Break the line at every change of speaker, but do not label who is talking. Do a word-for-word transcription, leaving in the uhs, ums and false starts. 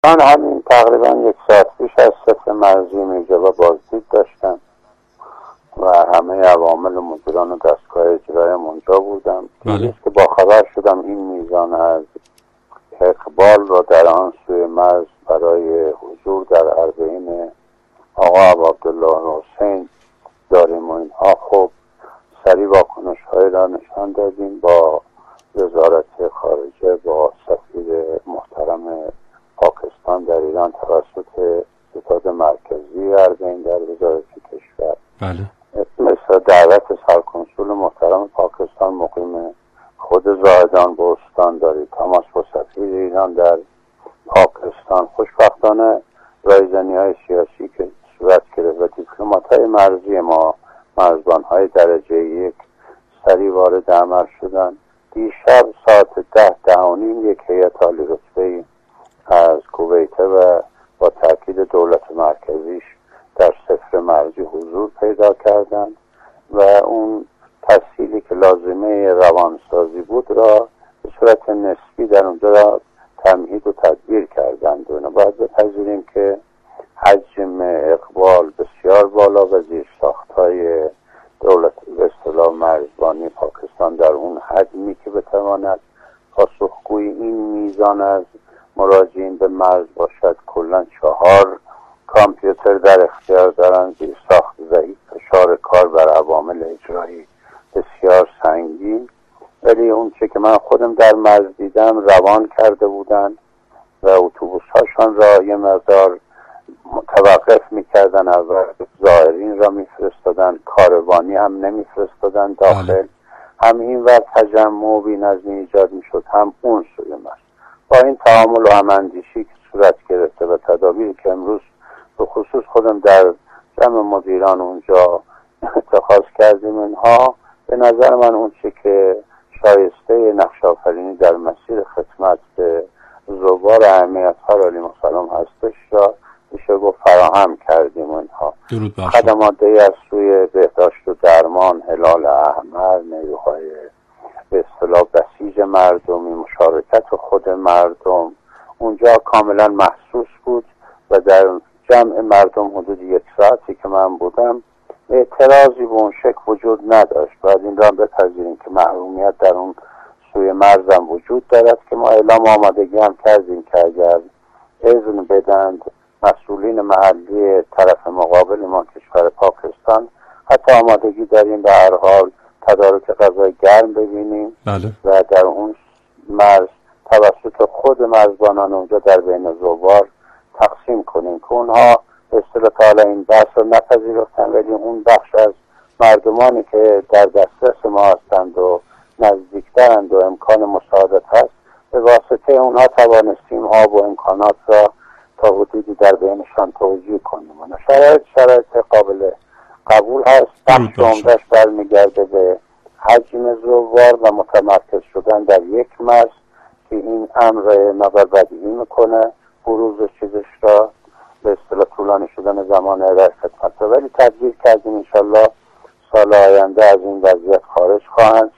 من همین تقریبا یک ساعت پیش از ست مرزی میرجا بازدید داشتم و همه عوامل و مدیران و دستگاه اجرایی اونجا بودم.
بله.
که با خبر شدم این میزان از اقبال را در آن سوی مرز برای حضور در اربعین آقا عبدالله حسین داریم و اینها، خب سریع واکنش های را نشان دادیم با وزارت خارجه، با سفیر محترم پاکستان در ایران توسط ستاد مرکزی اربعین در وزارت کشور.
بله.
مثل دعوت سرکنسول محترم پاکستان مقیم خود زاهدان به استان داری تماس با سفیر ایران در پاکستان. خوشبختانه رایزنی های سیاسی که صورت گرفت و دیپلمات های مرزی ما، مرزبان های درجه یک، سریع وارد عمل شدن. دیشب ساعت ده ده و نیم یک هیئت عالی رتبه‌ای از کویت و با تاکید دولت مرکزیش در صفر مرزی حضور پیدا کردند و اون تسهیلی که لازمه روانسازی بود را به صورت نسبی در اونجا را تمهید و تدبیر کردند. و باید بپذیریم که حجم اقبال بسیار بالا و زیرساخت‌های دولت به اصطلاح مرزبانی پاکستان در اون حجمی که بتواند پاسخگوی این میزان از مراجعین به مرز باشد. کلا چهار کامپیوتر در اختیار دارند، زیرساخت ضعیف، فشار کار بر عوامل اجرایی بسیار سنگین. ولی اون چه که من خودم در مرز دیدم روان کرده بودند و اتوبوس هاشان را یه مقدار متوقف میکردن، اول زائرین را میفرستادن، کاروانی هم نمیفرستادن داخل. هم این وقت تجمع و بی‌نظمی ایجاد میشد، هم اون سوی مرز. با این تعامل و هماندیشی که صورت گرفته و تدابیری که امروز به خصوص خودم در جمع مدیران اونجا اتخاذ کردیم، اینها به نظر من اون چه که شایسته نقش آفرینی در مسیر خدمت به زوار اهمیت ها را علیه السلام هستش را میشه گفت فراهم کردیم. اینها خدمات از سوی بهداشت و درمان، هلال احمر، نیروهای به اصطلاح بسیج مردمی، مشارکت خود مردم اونجا کاملا محسوس بود و در جمع مردم حدود یک ساعتی که من بودم اعتراضی به اون شکل وجود نداشت. باید این را بپذیریم که محرومیت در اون سوی مرزم وجود دارد که ما اعلام آمادگی هم کردیم که اگر اذن بدند مسئولین محلی طرف مقابل ما کشور پاکستان، حتی آمادگی داریم به هر حال تدارک غذای گرم ببینیم.
بله.
و در اون مرز توسط خود مرزبانان اونجا در بین زوار تقسیم کنیم که اونها به اصطلاح حالا این بحث رو نپذیرفتن، ولی اون بخش از مردمانی که در دسترس ما هستند و نزدیکترند و امکان مساعدت هست، به واسطه اونها توانستیم آب و امکانات را تا حدودی در بینشان توزیع کنیم. و شرایط شرایط قابل قبول هست. بخش عمده‌اش برمیگرده به حجم زوار و متمرکز شدن در یک مرز که این امر مقدار بدیهی میکنه بروز چیزش را، به اصطلاح طولانی شدن زمان ارائه خدمت را. ولی تدبیر کردیم انشالله سال آینده از این وضعیت خارج خواهند